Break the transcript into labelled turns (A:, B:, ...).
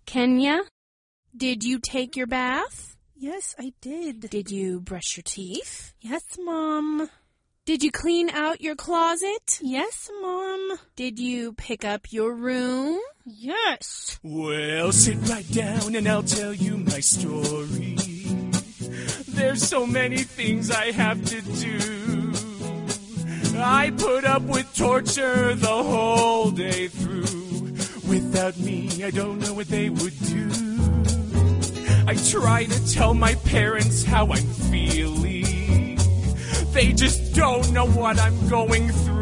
A: Kenya, did you take your bath?
B: Yes, I did.
A: Did you brush your teeth?
B: Yes, Mom.
A: Did you clean out your closet?
B: Yes, Mom.
A: Did you pick up your room?
B: Yes.
C: Well, sit right down and I'll tell you my story. There's so many things I have to do. I put up with torture the whole day through. Without me, I don't know what they would do. I try to tell my parents how I'm feeling. They just don't know what I'm going through.